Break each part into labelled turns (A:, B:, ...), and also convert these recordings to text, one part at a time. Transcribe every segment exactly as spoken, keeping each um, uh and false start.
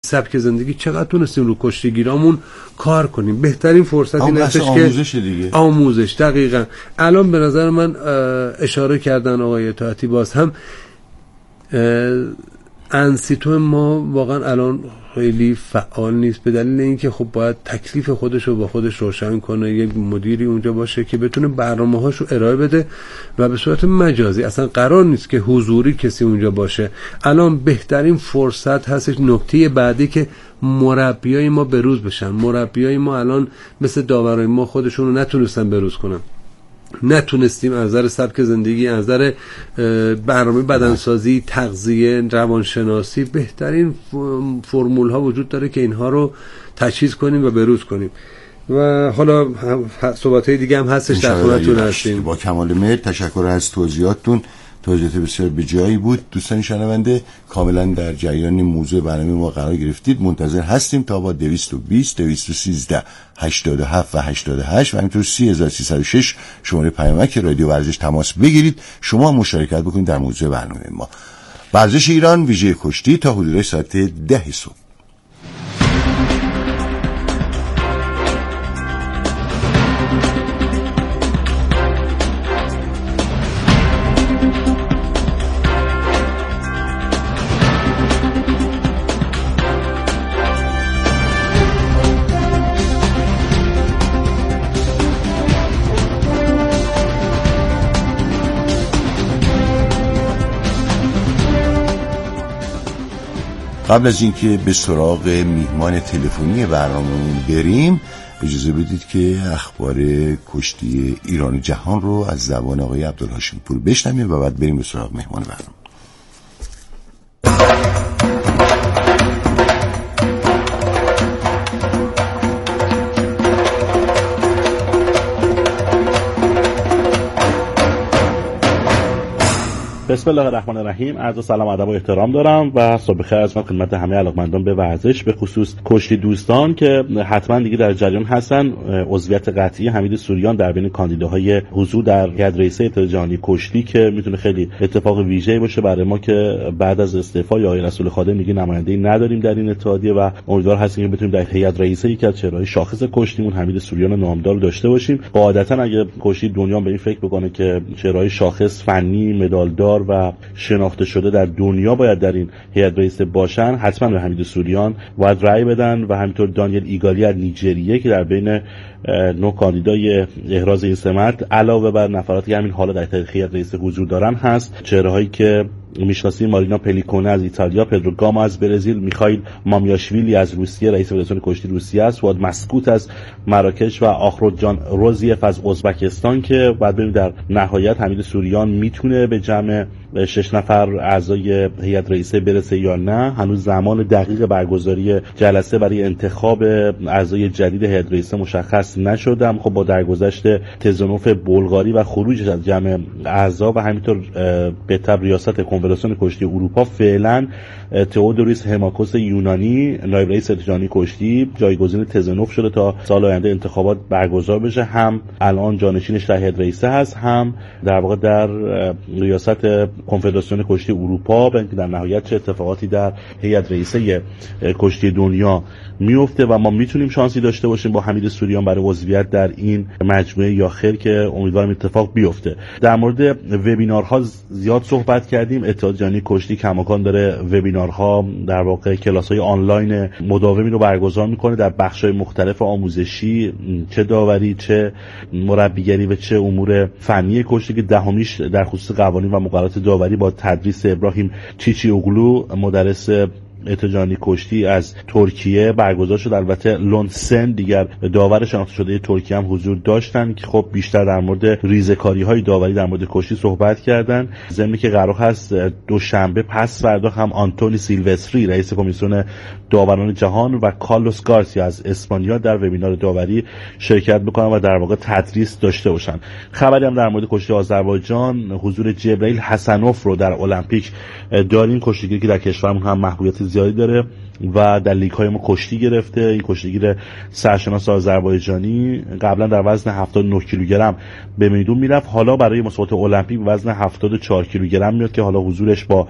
A: سبک زندگی چقدر تونستیم رو کشتیگیرامون کار کنیم. بهترین فرصت این هستش که
B: آموزش دیگه.
A: آموزش دقیقاً. الان به نظر من اشاره کردن آقای اطاعتی باز هم انسیتو ما واقعا الان خیلی فعال نیست، به دلیل اینکه خب باید تکلیف خودش رو با خودش روشن کنه، یک مدیری اونجا باشه که بتونه برنامه‌هاشو ارائه بده و به صورت مجازی. اصلا قرار نیست که حضوری کسی اونجا باشه. الان بهترین فرصت هستش. نکته بعدی که مربیای ما بروز بشن. مربیای ما الان مثل داورای ما خودشون رو نتونستن بروز کنن، نتونستیم از نظر سبک زندگی، از نظر برنامه بدنسازی، تغذیه، روانشناسی بهترین فرمول ها وجود داره که اینها رو تجهیز کنیم و بروز کنیم. و حالا صحبت های دیگه هم هستش در خدمتتون هستیم.
B: با کمال میل تشکر از توضیحاتتون، توضیحات بسیار بجایی بود. دوستان شنونده کاملا در جریان موضوع برنامه ما قرار گرفتید. منتظر هستیم تا با دویست و بیست دویست و سیزده هشتاد و هفت و هشتاد و هشت و همینطور سی هزار و سیصد و شش شماره پیامک رادیو ورزش تماس بگیرید، شما مشارکت بکنید در موضوع برنامه ما. ورزش ایران ویژه کشتی تا حدود ساعت ده صبح. قبل از اینکه به سراغ میهمان تلفنی برنامه‌مون بریم، اجازه بدید که اخبار کشتی ایران و جهان رو از زبان آقای عبدالهاشم پور بشنویم و بعد بریم به سراغ میهمان برنامه.
C: بسم الله الرحمن الرحیم. عرض سلام ادب و احترام دارم و صبح بخیر از من خدمت همه علاقمندان به ورزش، به خصوص کشتی دوستان که حتما دیگه در جریان هستن. عضویت قطعی حمید سوریان در بین کاندیداهای حضور در هیئت رئیسه اتحاد جهانی کشتی که میتونه خیلی اتفاق ویژه‌ای باشه برای ما که بعد از استعفای آقای رسول خادم دیگه نماینده‌ای نداریم در این اتحادیه و امیدوار هستیم که بتونیم در هیئت رئیسه یکی از چهره‌های شاخص کشتیمون حمید سوریان نامدار رو داشته باشیم. قاعدتاً اگه کشتی دنیا به این فکر بکنه که چهره‌های شاخص فنی، مدالدار و شناخته شده در دنیا باید در این هیئت رئیسه باشن، حتما به حمید سوریان باید رأی بدن و همینطور دانیل ایگالی از نیجریه که در بین نو کاندیدای احراز این سمت علاوه بر نفراتی که همین حالا در هیئت رئیسه حضور دارن هست. چهره‌هایی که میشناسیم: مارینا پلیکونه از ایتالیا، پدرو گاما از برزیل، میخائیل مامیاشویلی از روسیه رئیس فدراسیون کشتی روسیه است، واد مسکوت از مراکش و آخرودجان روزیف از ازبکستان که بعد ببینیم در نهایت حمید سوریان میتونه به جمع شش نفر اعضای هیئت رئیسه برسه یا نه. هنوز زمان دقیق برگزاری جلسه برای انتخاب اعضای جدید هیئت رئیسه مشخص نشده. خب با درگذشت تزنوف بلغاری و خروجش از جمع اعضا و همینطور به تبع ریاست کنفدراسیون کشتی اروپا، فعلا تئودوریس هماکوس یونانی نایب رئیس اتحاد جهانی کشتی جایگزین تزنوف شده تا سال آینده انتخابات برگزار بشه. هم الان جانشینش در هیئت رئیسه هست، هم در واقع در ریاست کنفدراسیون کشتی اروپا، ببینید در نهایت چه اتفاقاتی در هیئت رئیسه کشتی دنیا میفته و ما میتونیم شانسی داشته باشیم با حمید سوریان برای عضویت در این مجموعه یا خیر که امیدوارم اتفاق بیفته. در مورد وبینارها زیاد صحبت کردیم. اتحاد جهانی کشتی کماکان داره وبینارها، در واقع کلاس‌های آنلاین مداومی رو برگزار میکنه در بخش‌های مختلف آموزشی، چه داوری، چه مربیگری و چه امور فنی کشتی که دهمیش در خصوص قوانین و مقررات داوری با تدریس ابراهیم چیچی اوغلو مدرس اتحاد جهانی کشتی از ترکیه برگزار شد. البته لونسن دیگر داور شناخته شده ترکیه هم حضور داشتن که خب بیشتر در مورد ریزه‌کاری‌های داوری در مورد کشتی صحبت کردن. ضمن که قرار هست دوشنبه پس فردا هم آنتونی سیلوستری رئیس کمیسیون داوران جهان و کارلوس گارسیا از اسپانیا در وبینار داوری شرکت بکنن و در واقع تدریس داشته باشن. خبری هم در مورد کشتی آذربایجان حضور جبرئیل حسنوف رو در المپیک داریم، کشتیگیری که در کشورمون هم محبوبیت زیادی داره و در لیگ های ما کشتی گرفته. این کشتیگیر سرشناس آذربایجانی قبلا در وزن هفتاد و نه کیلوگرم به میدون میرفت، حالا برای مسابقات المپیک وزن هفتاد و چهار کیلوگرم میاد که حالا حضورش با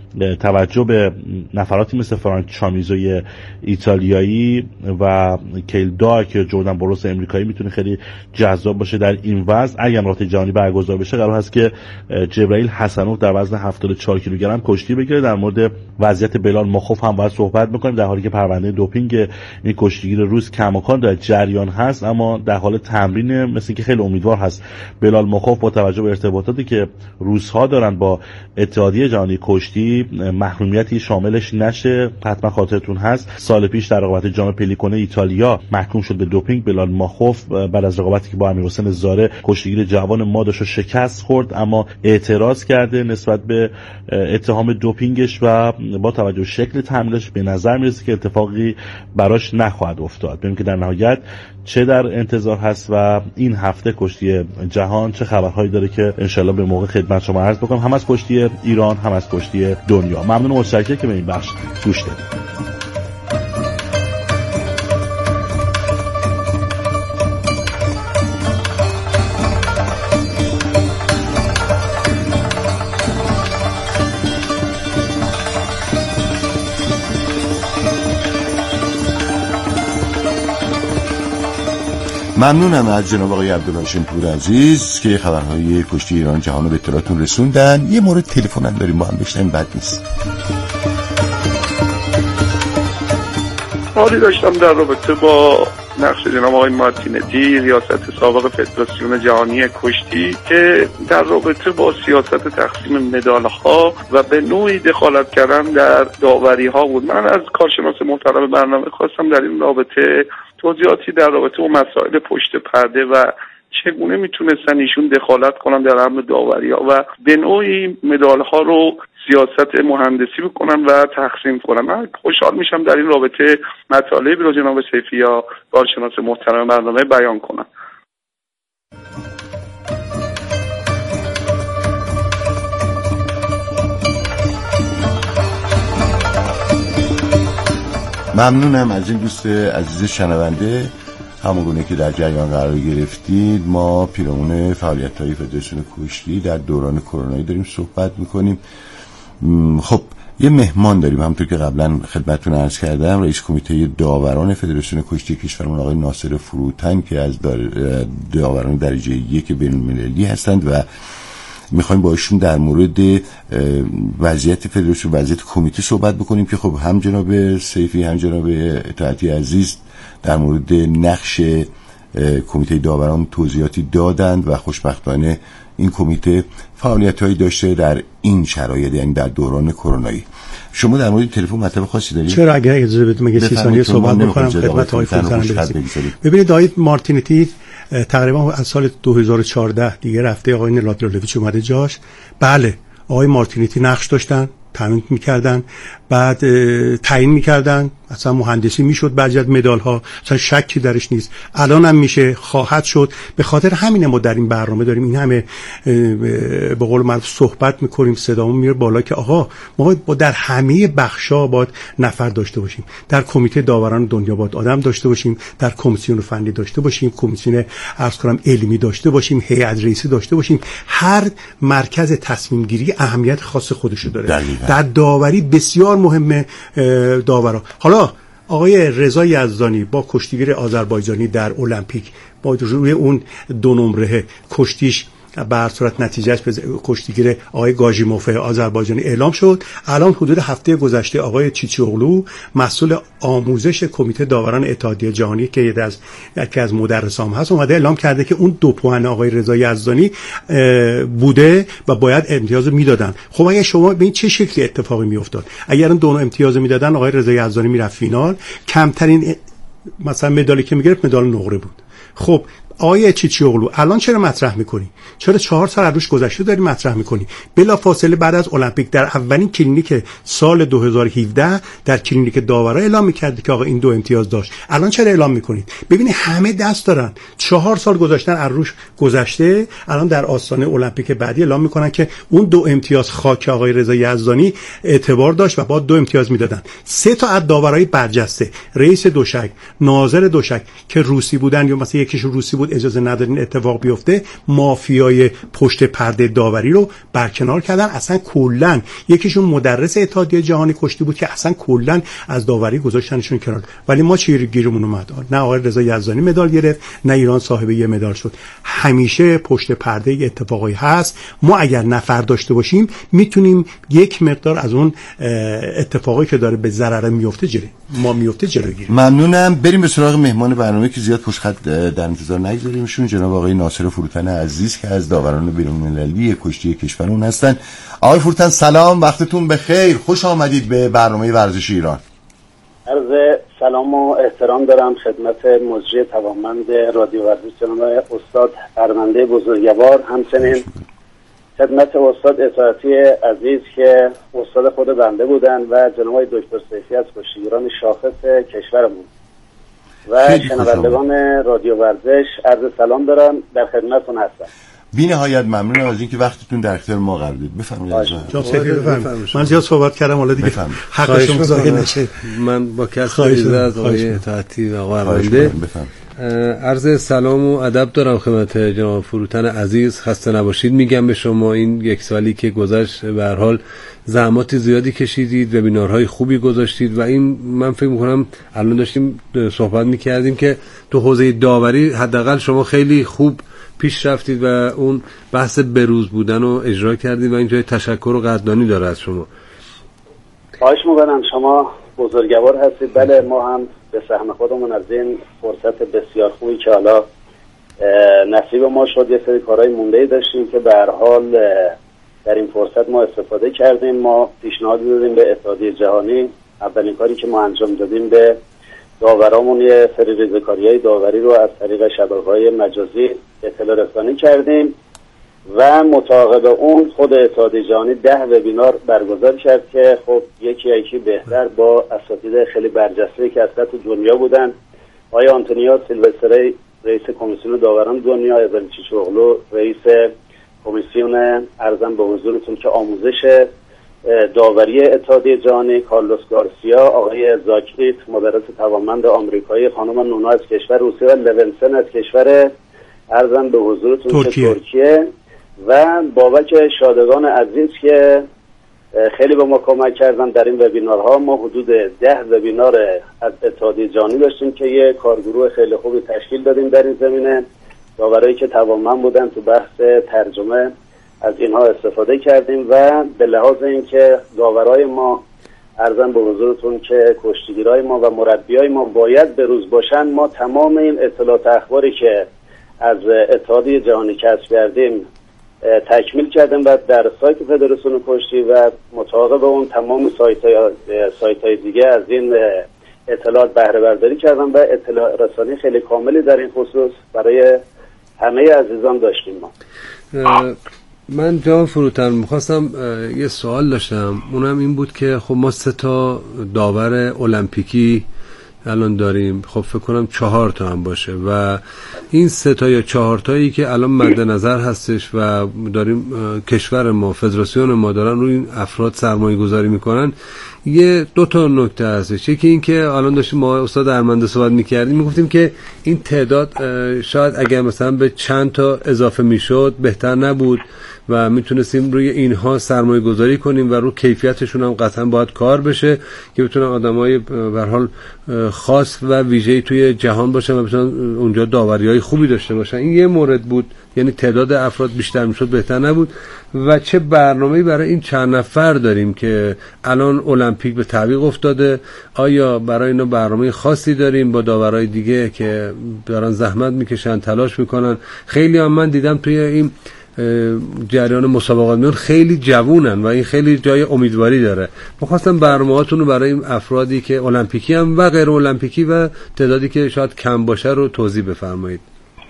C: توجه به نفراتی مثل فرانک چامیزوی ایتالیایی و کیل داک یا جردن بروس امریکایی میتونه خیلی جذاب باشه در این وزن. اگر رابطه جهانی برگزار بشه قرار هست که جبرائیل حسنوف در وزن هفتاد و چهار کیلوگرم کشتی بگیره. در مورد وضعیت بلال مخوف هم باید صحبت میکنیم، در حالی که پرونده دوپینگ این کشتیگیر روس کماکان در جریان هست اما در حال تمرین، مثل که خیلی امیدوار هست بلال مخوف با توجه به ارتباطاتی که روس‌ها دارن با اتحادیه جهانی کشتی محرومیتی شاملش نشه. حتما خاطرتون هست سال پیش در رقابت جام پلیکونه ایتالیا محکوم شد به دوپینگ بلال مخوف بعد از رقابتی که با امیرحسین زاره کشتیگیر جوان مادش رو شکست خورد، اما اعتراض کرده نسبت به اتهام دوپینگش و با توجه به شکل تمرینش به نظر میرسه که اتفاقی براش نخواهد افتاد. ببینیم که در نهایت چه در انتظار هست و این هفته کشتی جهان چه خبرهایی داره که انشالله به موقع خدمت شما عرض بکنم، هم از کشتی ایران هم از کشتی دنیا. ممنون و متشکرم که به این بخش گوش دادید.
B: ممنونم از جناب آقای عبدالهاشم پور عزیز که خبرهای کشتی ایران جهان رو به اطلاعتون رسوندن. یه مورد تلفن هم داریم با هم بشنویم، بد نیست.
D: حالی داشتم در رابطه با نقش جناب آقای مارتینتی ریاست سابق فدراسیون جهانی کشتی که در رابطه با سیاست تقسیم مدال‌ها و به نوعی دخالت کردن در داوری‌ها بود. من از کارشناس محترم برنامه خواستم در این رابطه توضیحاتی در رابطه با مسائل پشت پرده و چگونه میتونستن ایشون دخالت کنن در امر داوری‌ها و به نوعی مدال‌ها رو سیاست مهندسی بکنن و تقسیم کنن. من خوشحال میشم در این رابطه مطالبی رو جناب سیفی یا کارشناس محترم برنامه بیان کنن.
B: ممنونم از این دوست عزیز شنونده. همونگونه که در جریان قرار گرفتید ما پیرامون فعالیت‌های فدراسیون کشتی در دوران کرونایی داریم صحبت میکنیم. خب یه مهمان داریم، همونطور که قبلا خدمتتون عرض کردم رئیس کمیته داوران فدراسیون کشتی کشورمون آقای ناصر فروتن که از داوران درجه یک بین‌المللی هستند و میخوایم با ایشون در مورد وضعیت فدراسیون وضعیت کمیته صحبت بکنیم که خب هم جناب سیفی هم جناب اطاعتی عزیز در مورد نقش کمیته داوران توضیحاتی دادند و خوشبختانه این کمیته فعالیت‌هایی داشته در این شرایط، یعنی در دوران کرونایی. شما در مورد تلفن مطلب خاصی دارید؟
A: چرا اگر اجازه بدید مگه سی ثانیه صحبت بکنم خدمت آقای فروتن برسیم. ببینید آقای مارتینتی تقریبا از سال دو هزار و چهارده دیگه رفته، آقای نلاتروویچ اومده جاش. بله آقای مارتینتی نقش داشتن، تامین میکردن، بعد تعیین میکردن، اصلا مهندسی میشد بعضی از مدال ها، اصلا شکی درش نیست. الان هم میشه، خواهد شد. به خاطر همین ما در این برنامه داریم این همه به قول معروف صحبت میکنیم، صدامون میره بالا که آقا ما با در همه بخشا باید نفر داشته باشیم. در کمیته داوران دنیا باید آدم داشته باشیم، در کمیسیون فنی داشته باشیم، کمیسیون عرض کنم علمی داشته باشیم، هیئت رئیسه داشته باشیم. هر مرکز تصمیم گیری اهمیت خاص خودشو داره. دلیل. در داوری بسیار مهمه داورا. حالا آقای رضا یزدانی با کشتیگیر آذربایجانی در المپیک با روی اون دو نمره کشتیش به هر صورت نتیجهش به کشتیگیر آقای گاژیموف آذربایجانی اعلام شد. الان حدود هفته گذشته آقای چیچیوغلو مسئول آموزش کمیته داوران اتحادیه جهانی که یکی از یکی از مدرسام هست اومده اعلام کرده که اون دو پوان آقای رضا یزدانی بوده و باید امتیاز میدادن. خب اگه شما ببین چه شکلی اتفاقی میافتاد اگر اون دو امتیاز میدادن آقای رضا یزدانی میرفت فینال، کمترین مثلا مدالی که میگرفت مدال نقره بود. خب آقای چیچیوغلو الان چرا مطرح میکنی؟ چرا چهار سال از روش گذشته داری مطرح میکنی؟ بلا فاصله بعد از المپیک در اولین کلینیک سال دو هزار و هفده در کلینیک داورا اعلام میکردی که آقا این دو امتیاز داشت. الان چرا اعلام میکنید؟ ببینید همه دست دارن، چهار سال گذاشتن از روش گذشته، الان در آستانه المپیک بعدی اعلام میکنن که اون دو امتیاز خاک آقای رضا یزدانی اعتبار داشت و با دو امتیاز میدادن. سه تا از داورای برجسته، رئیس دوشک، ناظر دوشک که روسی بودن یا مثلا یکیش روسی بود
E: بود اجازه ندارین اتفاق بیفته، مافیای پشت پرده داوری رو برکنار کردن. اصلا کلا یکیشون مدرس اتحادیه جهانی کشتی بود که اصلا کلا از داوری گذاشتنشون کنار. ولی ما چی گیرمون اومد؟ نه آقای رضا یزدانی مدال گرفت، نه ایران صاحب یه مدال شد. همیشه پشت پرده اتفاقی هست. ما اگر نفر داشته باشیم میتونیم یک مقدار از اون اتفاقی که داره به ضرر میفته جلوی ما میفته جلوی گیریم.
B: ممنونم. بریم به سراغ مهمان برنامه که زیاد پشت خط در انتظار نگذاریمشون، جناب آقای ناصر فروتن عزیز که از داوران بین‌المللی کشتی کشورمون هستن. آقای فروتن سلام، وقتتون بخیر، خوش آمدید به برنامه ورزش ایران.
F: عرض سلام و احترام دارم خدمت مجری توانمند رادیو ورزش جناب استاد ارمنده بزرگوار، همچنین خدمت استاد اطاعتی عزیز که استاد خود بنده بودن و جناب دکتر سیفی از کشتیگیران شاخص کشورمون و شنوندگان رادیو ورزش عرض سلام دارم، در خدمتتون هستم.
B: بی نهایت ممنونم از اینکه وقتتون در اختیار ما قرار دید. بفرمایید.
E: جناب سیفی بفرمایید. من زیاد صحبت کردم، حالا دیگه حق شما ظاهر نشه.
A: من با کسب از آقای اطاعتی و آقای ارمنده عرض سلام و ادب دارم خدمت جناب فروتن عزیز. خسته نباشید میگم به شما. این یک سالی که گذشت به هر حال زحمات زیادی کشیدید، وبینارهای خوبی گذاشتید و این من فکر میکنم الان داشتیم صحبت میکردیم که تو حوزه داوری حداقل شما خیلی خوب پیش رفتید و اون بحث بروز بودن رو اجرا کردید و این جای تشکر و قدردانی داره از شما.
F: خواهش می‌کنم، شما بزرگوار هستید. بله ما هم به سهم خودمون از این فرصت بسیار خوبی که حالا نصیب ما شد یه سری کارهای مونده‌ای داشتیم که به هر حال در این فرصت ما استفاده کردیم. ما پیشنهاد دادیم به اتحادیه جهانی، اولین کاری که ما انجام دادیم به داورامون یه سری ریزکاری‌های داوری رو از طریق شبکه‌های مجازی اطلاع رسانی کردیم و مطابق اون خود اتحادیه جهانی ده وبینار برگزار کرد که خب یکی یکی بهتر با اساتید خیلی برجسته که از سطح دنیا بودن. آقای آنتونیو سیلوستری رئیس کمیسیون داوران دنیا، اولین چیچوغلو رئیس کمیسیون ارزم به حضورتون که آموزش داوری اتحادیه جهانی، کارلوس گارسیا، آقای زاکریت مدرس توانمند آمریکایی، خانم نونا از کشور روسیه و لونسن از کشور ارزم به حضورتون ترکیه. ترکیه و بابک شادگان عزیز که خیلی به ما کمک کردن در این وبینارها. ما حدود ده وبینار از اتحادیه جهانی داشتیم که یه کارگروه خیلی خوبی تشکیل دادیم در این زمینه. داورایی که توانمند بودن تو بحث ترجمه از اینها استفاده کردیم و به لحاظ اینکه داورای ما ارزم به حضورتون که کشتیگیرای ما و مربیای ما باید به روز باشن، ما تمام این اطلاعات اخباری که از اتحادیه جهانی کسب کردیم تکمیل کردیم و در سایت فدراسیون کشتی و مطابق اون تمام سایت‌های سایت‌های دیگه از این اطلاعات بهره برداری کردم و اطلاع رسانی خیلی کاملی در این خصوص برای همه عزیزان داشتیم. ما
A: من جناب فروتن میخواستم یه سوال داشتم، اونم این بود که خب ما سه تا داور المپیکی الان داریم، خب فکر کنم چهار تا هم باشه و این سه تا یا چهار تایی که الان مد نظر هستش و داریم کشور ما فدراسیون ما دارن روی این افراد سرمایه گذاری میکنن، یه دو تا نکته هستش. یکی این که الان داشتیم ما استاد ارمنده صحبت میکردیم، میگفتیم که این تعداد شاید اگر مثلا به چند تا اضافه میشد بهتر نبود و میتونستیم روی اینها سرمایه گذاری کنیم و رو کیفیتشون هم قطعا باید کار بشه که بتونن آدمای به هر حال خاص و ویژه‌ای توی جهان باشن و بتونن اونجا داوری‌های خوبی داشته باشن. این یه مورد بود، یعنی تعداد افراد بیشتر میشد بهتر نبود. و چه برنامه‌ای برای این چند نفر داریم که الان المپیک به تعویق افتاده؟ آیا برای اینا برنامه خاصی داریم با داورای دیگه که دارن زحمت میکشن، تلاش میکنن؟ خیلی هم من دیدم توی این جریان مسابقات میون خیلی جوونن و این خیلی جای امیدواری داره. می‌خواستم برنامه‌هاتون رو برای این افرادی که المپیکی هم و غیر المپیکی و تعدادی که شاید کم باشه رو توضیح بفرمایید.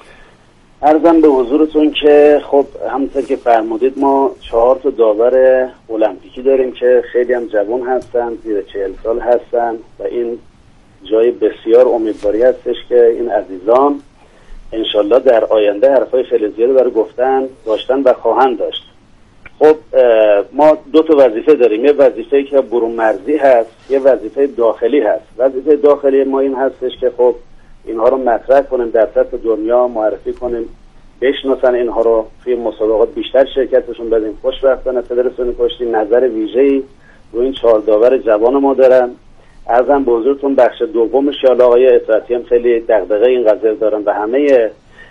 F: عرضم به حضورتون که خب همونطور که فرمودید ما چهار تا داور المپیکی داریم که خیلی هم جوان هستن، زیر چهل سال هستن و این جای بسیار امیدواری هستش که این عزیزان انشالله در آینده حرفای خیلی زیادی برای گفتن داشتن و خواهند داشت. خب ما دو تا وظیفه داریم، یه وظیفه که برون مرزی هست، یه وظیفه داخلی هست. وظیفه داخلی ما این هستش که خب اینها رو مطرح کنیم، در سطح دنیا معرفی کنیم، بشناسن اینها رو، توی مسابقات بیشتر شرکتشون بدیم. خوشبختانه فدراسیون کشتی نظر ویژه‌ای رو این چهار داور جوان ما دارن. ارزم به حضورتون بخش دومش یا آقای اطاعتی هم خیلی دغدغه این قضیه دارن و همه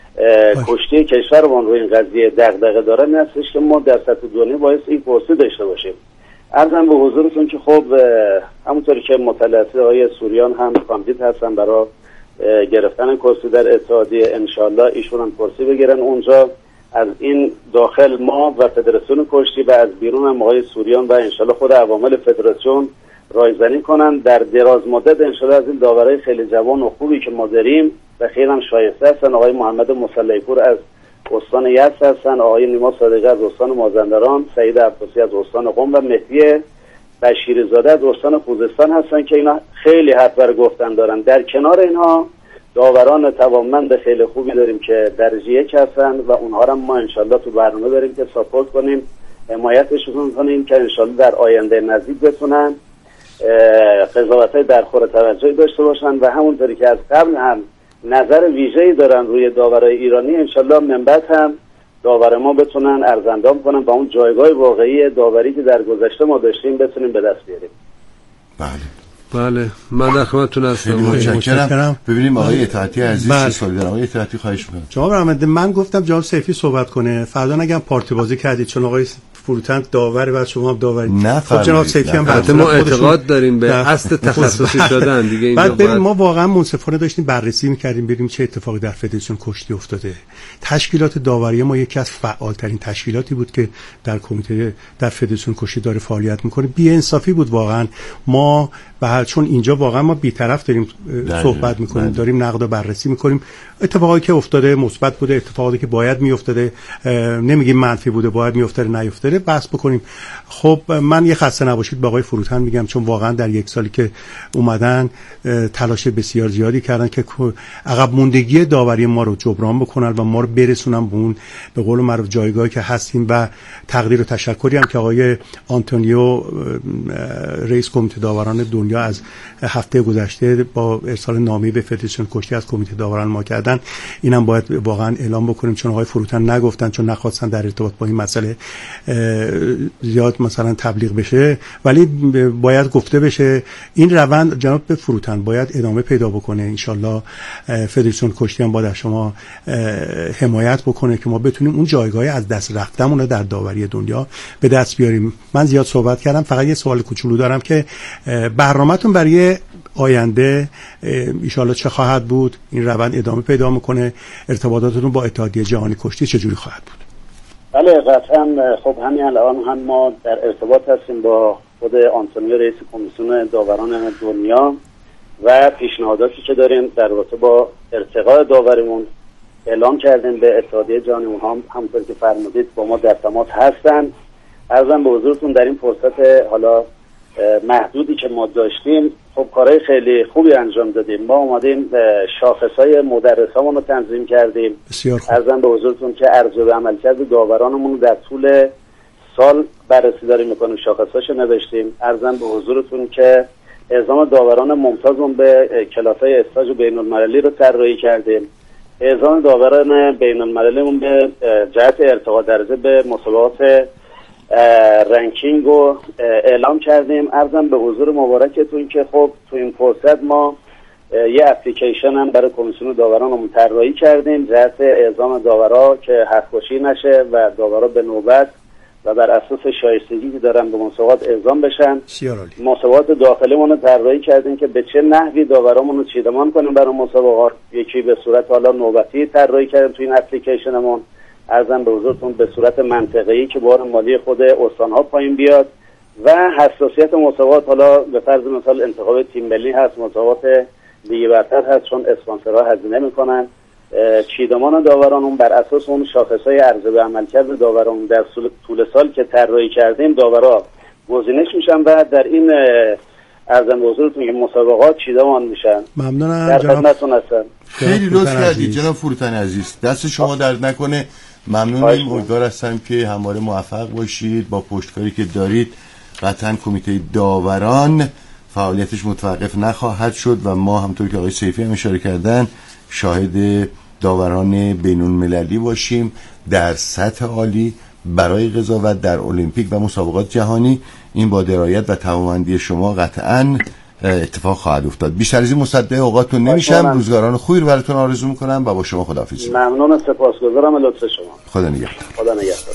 F: کشتی کشورمون رو این قضیه دغدغه دارن، این هستش که ما در سطح دنیا باید این کرسی داشته باشیم. ارزم به حضورتون که خب همونطوری که مطلع هستید آقای سوریان هم کاندید هستن برای گرفتن کرسی در اتحادیه، انشالله ایشون هم کرسی بگیرن اونجا. از این داخل ما و فدراسیون کشتی و از بیرون هم آقای سوریان و انشالله خود عوامل فدراسیون رایزنی کنن. در دراز مدت انشالله از این داورای خیلی جوان و خوبی که ما داریم و خیلی هم شایسته هستن، آقای محمد مصلحی پور از استان یزد هستن، آقای نیما صادقی از استان مازندران، سعید عباسی از استان قم و مهدی بشیرزاده از استان خوزستان هستن که اینا خیلی حرف بر گفتن دارن. در کنار اینها داوران توانمند خیلی خوبی داریم که درجه یک هستن و اونها رو ما انشالله تو برنامه داریم که ساپورت کنیم، حمایتشون کنیم که انشالله در آینده نزدیک بتونن قضاوت‌های در خور توجهی داشته باشن و همونطوری که از قبل هم نظر ویژه‌ای دارن روی داورای ایرانی، انشالله من بعد هم داور ما بتونن ارزندام کنن با اون جایگاه واقعی داوری که در گذشته ما داشتیم بتونیم به دست بیاریم.
B: بله
A: بله من در خدمتتون هستم.
B: متشکرم. ببینیم آقای اطاعتی عزیز چه سوالی دارن. آقای اطاعتی خواهش می‌کنم.
E: جناب رحمت، من گفتم جناب سیفی صحبت کنه، فردا نگم پارتی بازی کردید چون آقای فروتن داوره و شما هم داوری.
B: خب
E: جناب سیفی هم
A: البته ما اعتقاد داریم به اصل تخصصی شدن دیگه. اینجا
E: بعد ببین ما واقعا منصفانه داشتیم بررسی می‌کردیم ببینیم چه اتفاقی در فدراسیون کشتی افتاده. تشکیلات داوری ما یکی از فعالترین تشکیلاتی بود که در کمیته در فدراسیون کشتی داره فعالیت می‌کنه. بی‌انصافی بود واقعا. ما به هر چون اینجا واقعا ما بی‌طرف داریم صحبت می‌کنیم، داریم نقد و بررسی می‌کنیم. اتفاقایی که افتاده مثبت بوده، اتفاقاتی که باید میافتاده، نمیگیم منفی بوده، باید میافتاده نیافتاده، بحث بکنیم. خب من یه خسته نباشید با آقای فروتن میگم چون واقعا در یک سالی که اومدن تلاش بسیار زیادی کردن که عقب موندگی داوری ما رو جبران بکنن و ما رو برسونن به اون به قول معروف جایگاهی که هستیم. و تقدیر و تشکری هم که آقای آنتونیو رئیس کمیته داوران دنیا از هفته گذشته با ارسال نامه‌ای به فدراسیون کشتی از کمیته داوران ما کردن، اینم باید واقعا اعلام بکنیم چون آقای فروتن نگفتن، چون نخواستن در ارتباط با این مسئله زیاد مثلا تبلیغ بشه، ولی باید گفته بشه. این روند جناب به فروتن باید ادامه پیدا بکنه. انشالله فدراسیون کشتی هم باید شما حمایت بکنه که ما بتونیم اون جایگاه از دست رفتمون رو در داوری دنیا به دست بیاریم. من زیاد صحبت کردم، فقط یه سوال کوچولو دارم که برنامه‌تون برای آینده انشالله چه خواهد بود؟ این روند ادامه پیدا میکنه؟ ارتباطاتتون با اتحادیه جهانی کشتی چجوری خواهد بود؟
F: بله قطعا. خب همین الان هم ما در ارتباط هستیم با خود آنتونیو رئیس کمیسیون داوران دنیا و پیشنهاداتی که داریم در رابطه با ارتقاء داوریمون اعلام کردیم به اتحادیه جهانی. اونها هم همونطور که فرمودید با ما در تماس هستن. عرضم به حضورتون در این فرصت حالا محدودی که ما داشتیم خب کارهای خیلی خوبی انجام دادیم. ما اومدیم شاخصهای مدرسامون رو تنظیم کردیم. عرضم به حضورتون که ارزیابی عملکرد داورانمون در طول سال بررسی داریم میکنیم، شاخصاشو نوشتیم. عرضم به حضورتون که اعزام داوران ممتازمون به کلاس‌های استاژ بین‌المللی رو طراحی کردیم. اعزام داوران بین‌المللیمون به جهت ارتقا درجه به مسابقات رنکینگ رو اعلام کردیم. عرضم به حضور مبارکتون که خب تو این فرصت ما یه اپلیکیشن هم برای کمیسیون داوران رو طراحی کردیم جهت اعزام داورا که حق‌کشی نشه و داورا به نوبت و بر اساس شایستگی که دارن به مسابقات اعزام بشن. مسابقات داخلیمون رو طراحی کردیم که به چه نحوی داورامون رو چیدمان کنیم برای مسابقات. یکی به صورت حالا نوبتی طراحی کردیم تو این اپلیکیشنمون، عرضم به حضورتون به صورت منطقه‌ای که بار مالی خود استان‌ها پایین بیاد و حساسیت مسابقات حالا به فرض مثال انتخاب تیم ملی هست، مسابقات لیگ برتر هست چون اسپانسرها هزینه میکنن. چیدمان داوران اون بر اساس اون شاخص‌های ارزیابی عملکرد داوران در طول سال که طراحی کردیم داورا گزینش میشن و در این عرضم به حضورتون که مسابقات چیدمان میشن.
E: ممنونم
F: در خدمتتون هستم.
B: خیلی لطف کردید جناب فروتن عزیز، دست شما درد نکنه. ممنونیم، امیدوار هستم که همواره موفق باشید با پشتکاری که دارید. قطعا کمیته داوران فعالیتش متوقف نخواهد شد و ما همطور که آقای سیفی هم اشاره کردن شاهد داوران بین‌المللی باشیم در سطح عالی برای قضاوت در المپیک و مسابقات جهانی. این با درایت و توانمندی شما قطعاً اتفاق خواهد افتاد. بیشتر از این مصدق اوقاتتون نمیشم. روزگاران خوبی رو براتون آرزو میکنم و با شما خداحافظی.
F: ممنون، سپاسگزارم لطف شما.
B: خدا نگهدار.
F: خدا نگهدار.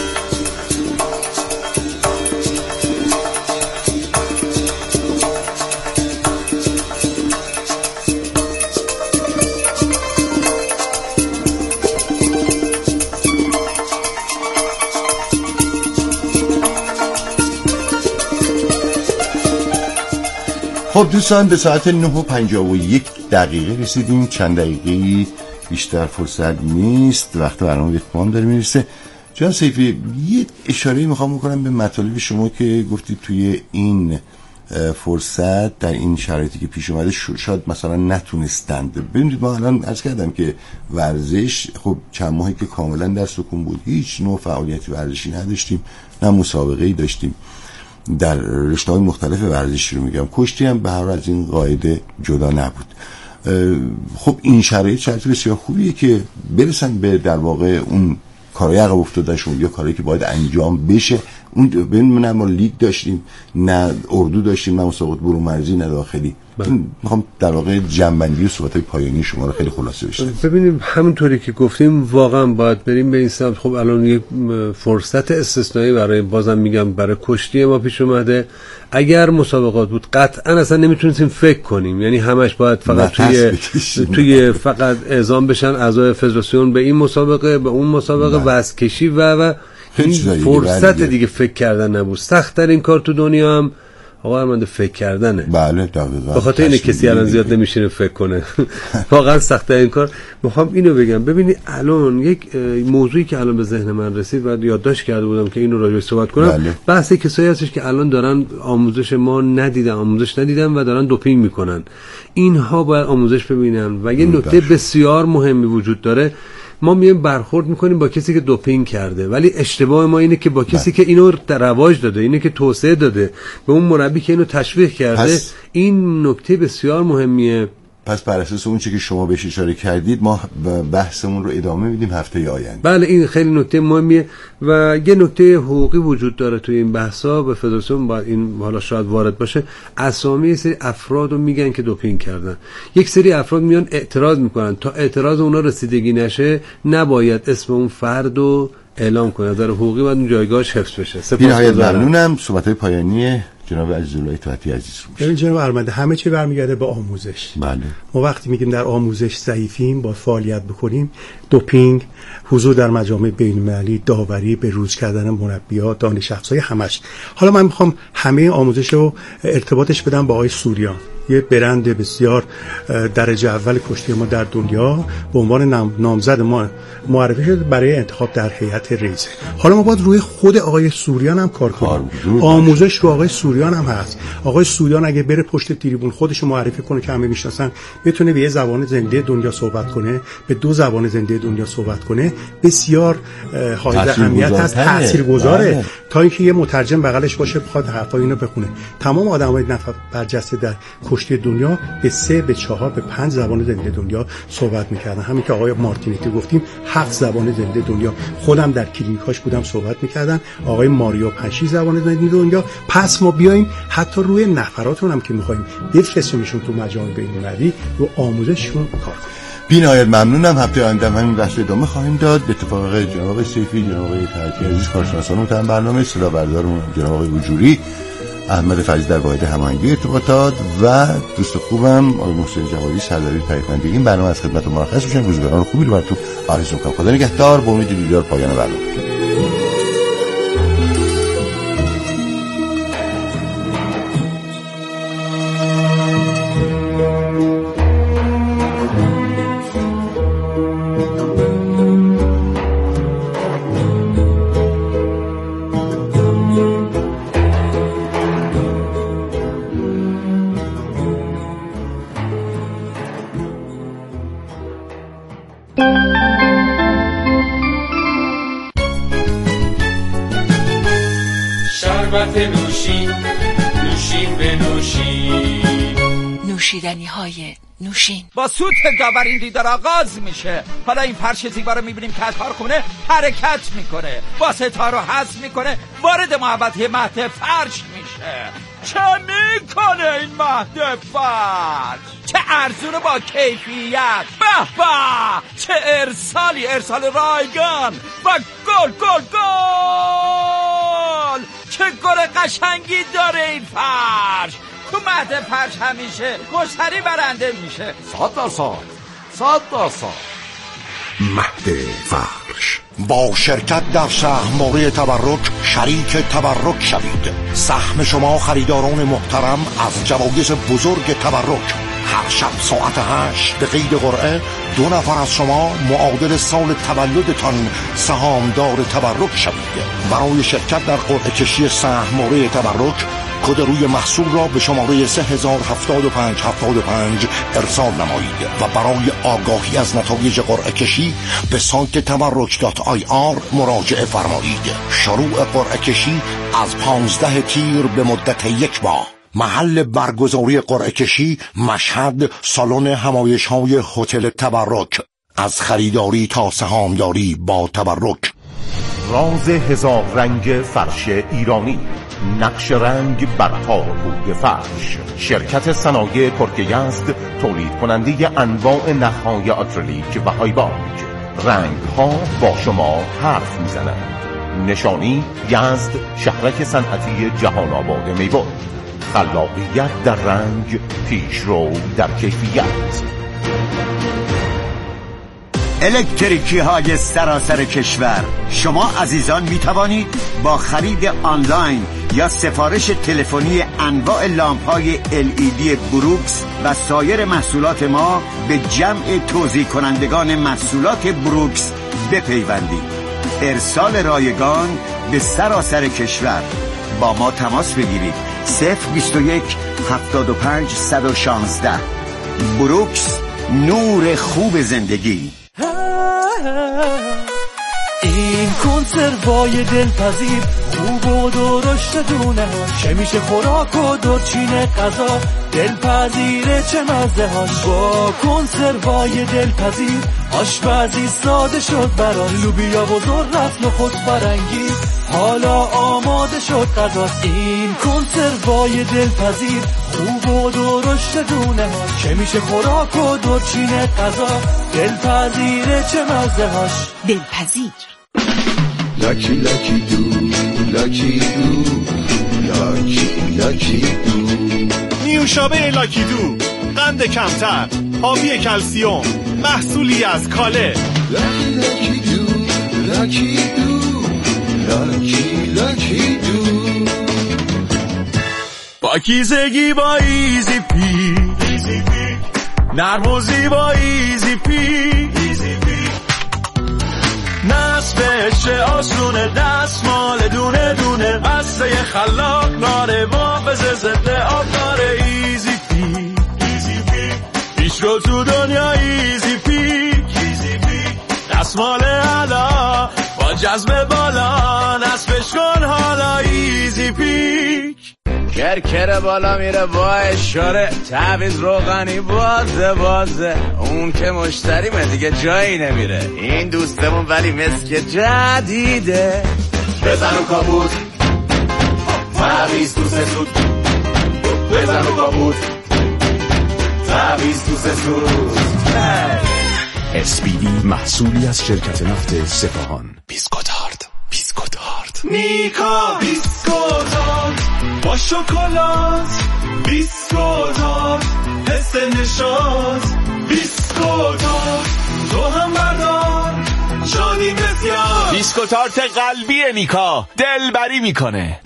B: خب دوستان به ساعت نه و پنجاه و یک دقیقه رسیدیم. چند دقیقه بیشتر فرصت نیست، وقت برنامه به پایان داره میرسه. جان سیفی یه اشاره میخوام بکنم به مطالب شما که گفتید توی این فرصت در این شرایطی که پیش اومده شاید مثلا نتونستند. ببینید ما الان عرض کردم که ورزش خب چند ماهی که کاملا در سکون بود، هیچ نوع فعالیتی ورزشی نداشتیم، نه مسابقه‌ای داشتیم در رشته‌های مختلف ورزشی رو میگم. کشتی هم به هر حال از این قاعده جدا نبود. خب این شرایط شرایط بسیار خوبیه که برسن به در واقع اون کارهای عقب افتادهشون یا کارهایی که باید انجام بشه. اون ببین نه ما لیگ داشتیم، نه اردو داشتیم، نه مسابقات برون مرزی، نه داخلی. میخوام در واقع جنبندی و صحبت‌های پایانی شما رو خیلی خلاصه بشنوم.
A: ببینیم همونطوری که گفتیم واقعا باید بریم به این سمت. خب الان یک فرصت استثنایی برای بازم میگم برای کشتی ما پیش اومده. اگر مسابقات بود قطعا اصلا نمیتونستیم فکر کنیم، یعنی همش باید فقط توی توی فقط اعزام بشن اعضای فدراسیون به این مسابقه به اون مسابقه وزن کشی و و فرصت دیگه فکر کردن نبود. سخت تر این کار تو دنیا هم آقا ارمنده فکر کردنه.
B: بله دقیقاً.
A: به خاطر اینه کسی الان زیاد نمیشینه فکر کنه. واقعا سخته این کار. میخوام اینو بگم، ببینید الان یک موضوعی که الان به ذهن من رسید و یادداشت کرده بودم که اینو راجعش صحبت کنم. بله. بحث کسایی هستش که الان دارن آموزش ما ندیدن، آموزش ندیدن و دارن دوپینگ میکنن. اینها باید آموزش ببینن و یه نکته بسیار مهمی وجود داره. ما میایم برخورد میکنیم با کسی که دوپینگ کرده، ولی اشتباه ما اینه که با کسی که اینو رواج داده، اینه که توسعه داده، به اون مربی که اینو تشویق کرده. پس این نکته بسیار مهمیه.
B: پس بر اساس اون چیزی که شما بهش اشاره کردید ما بحثمون رو ادامه میدیم هفته آینده.
A: بله این خیلی نکته مهمیه و یه نکته حقوقی وجود داره توی این بحثا. به فدراسیون باید این حالا شاید وارد باشه. اسامی سری افراد رو میگن که دوپینگ کردن، یک سری افراد میان اعتراض میکنن. تا اعتراض اونا رسیدگی نشه نباید اسم اون فرد رو اعلام کنه. در حقوقی باید اون جایگاهش حفظ بشه.
B: سپاسگزارم. ممنونم. صحبت‌های پایانی جناب عزیزالله طاعتی عزیز رو.
E: ببین جناب ارمنده همه چی برمیگرده به آموزش.
B: بله.
E: ما وقتی میگیم در آموزش ضعیفیم با فعالیت بکنیم، دوپینگ، حضور در مجامع بین‌المللی، داوری، به روز کردن مربیات، دانش افزایی، همش. حالا من میخوام همه آموزش رو ارتباطش بدم با آقای سوریان، یه برند بسیار درجه اول کشتی ما در دنیا به عنوان نامزد ما معرفی شده برای انتخاب در هیئت رئیس. حالا ما باید روی خود آقای سوریان هم کار کنیم. آموزش رو آقای سوریان هم هست. آقای سوریان اگه بره پشت تریبون خودش معرفی کنه که همه میشناسن، بتونه به یه زبان زنده دنیا صحبت کنه، به دو زبان زنده دنیا صحبت کنه، بسیار حائز اهمیت هست، تاثیرگذاره. تا اینکه یه مترجم بغلش باشه بخواد حرفای اینو بخونه. تمام آدمای نفر برجسته در کشتی دنیا به سه، به چهار، به پنج زبان زنده دنیا صحبت میکردن. همین که آقای مارتینیتی گفتیم هفت زبان زنده دنیا، خودم در کلینیکاش بودم صحبت میکردن. آقای ماریو پنج زبان زنده دنیا. پس ما بیایم حتی روی نفراتون هم که میخوایم بفرستیمشون تو مجامع بین‌المللی رو آموزششون کار کنیم.
B: بی‌نهایت ممنونم. هفته آینده همین بحث ادامه خواهیم داد. به اتفاق جناب سیفی، جناب طاعتی عزیز، کارشناسان متهم برنامه، اصطلاح بردارمون جناب آقای وجوری، احمد فضلی در واحد هماهنگی ارتباطات و دوست خوبم آقای محسن جوادی سردبیر تایید این برنامه از خدمت مرخص میشن. روزگاران خوبی رو براتون آرزو می‌کنم. خدا نگهدار. با امید دیدار پایان برنامه.
G: شربت نوشین نوشین بنوشین نوشیدنی های نوشین.
H: با سوت داورین دیدار آغاز میشه. حالا این فرش زیبا رو میبینیم که از کارخونه حرکت میکنه، با ستاره رو حذف میکنه، وارد محوطه مهد فرش میشه. چه میکنه این مهد فرش؟ چه ارزون با کیفیت، به به، چه ارسالی، ارسال رایگان و گل گل گل. چه گل قشنگی داره این فرش. تو مهد فرش همیشه مشتری برنده میشه.
I: صد درصد صد درصد.
J: مهد فرش با شرکت در سهم‌موری تبرک شریک تبرک شوید. سهم شما خریداران محترم از جوایز بزرگ تبرک. هر شب ساعت هشت به قید قرعه دو نفر از شما معادل سال تولدتان سهامدار تبرک شوید. برای شرکت در قرعه کشی سهم‌موری تبرک کد روی محصول را به شماره سه هزار هفتاد و پنج هفتاد و پنج ارسال نمایید و برای آگاهی از نتایج قرعه کشی به سایت تبرک دات آی آر مراجعه فرمایید. شروع قرعه کشی از پانزده تیر به مدت یک ماه. محل برگزاری قرعه کشی مشهد، سالن همایش‌های هتل تبرک. از خریداری تا سهامداری با تبرک.
K: راز هزار رنگ فرش ایرانی، نقش رنگ بر تارپود فرش. شرکت صنایع ترک یزد تولید کننده انواع نخهای آکریلیک و هایباج. رنگ ها با شما حرف میزنند. نشانی یزد، شهرک صنعتی جهان آباد میوه. خلاقیت در رنگ، پیشرو در کیفیت.
L: الکتریکی های سراسر کشور، شما عزیزان می توانید با خرید آنلاین یا سفارش تلفنی انواع لامپ های ال ای دی بروکس و سایر محصولات ما به جمع توزیع کنندگان محصولات بروکس بپیوندید. ارسال رایگان به سراسر کشور. با ما تماس بگیرید. صفر بیست و یک هفتاد و پنج صد و شانزده. بروکس، نور خوب زندگی.
M: این کنسروای دلپذیر خوب و درشت دونه چه میشه خوراک و دورچین غذا دلپذیره چه مزه هاش. با کنسروای دلپذیر آشپزی ساده شد برای لوبیا و ذرت نخود فرنگی حالا آماده شد غذاست. این کنسروای دلپذیر خوب و درشت دونه چه میشه خوراک و دورچین غذا دلپذیره چه مزه هاش.
G: دلپذیر.
N: لاکی لاکی دو لاکی دو لاکی لاکی دو.
O: نیوشابه لاکی دو، قند کمتر، حاوی کلسیوم، محصولی از کاله.
N: لاکی لاکی دو لاکی دو لاکی لاکی دو.
P: پاکیزگی با ایزی پی، نرم و زیبا ایزی پی، نصبش آسونه، دستمال دونه دونه، قصه خلاق داره، محافظ ضد آب داره. ایزی پی، پیش رو تو دنیا ایزی پی، دستمال علا با جذب بالا، نصبش کن حالا ایزی پیک.
Q: کرکره بالا میره با اشاره، تعویض روغنی بازه بازه، اون که مشتریمه دیگه جایی نمیره. این دوستمون ولی مسک جدیده،
P: بزن و کابوت تعویض تو سسود، بزن و کابوت تعویض تو سسود.
R: اسپیدی محصولی از شرکت نفت سپاهان. بیسکوتارد، بیسکوتارد
O: میکا بیسکوتارد با شکلات، بیسکوتارد حس نشاط، بیسکوتارد تو هم بردار شادی بسیار.
P: بیسکوتارد قلبی میکا دلبری میکنه.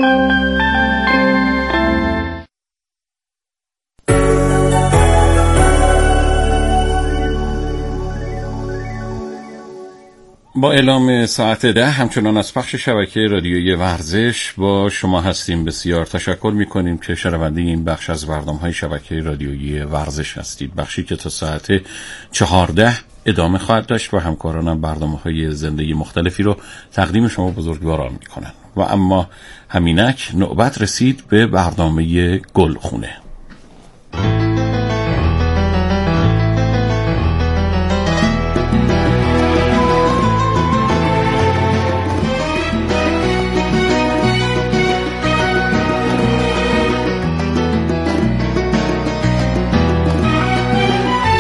S: با اعلام ساعت ده همچنان از پخش شبکه رادیویی ورزش با شما هستیم. بسیار تشکر میکنیم که شنونده این بخش از برنامه‌های شبکه رادیویی ورزش هستید. بخشی که تا ساعت چهارده ادامه خواهد داشت و همکارانم برنامه‌های زنده مختلفی رو تقدیم شما بزرگواران میکنن. و اما همینک نوبت رسید به برنامه گلخونه.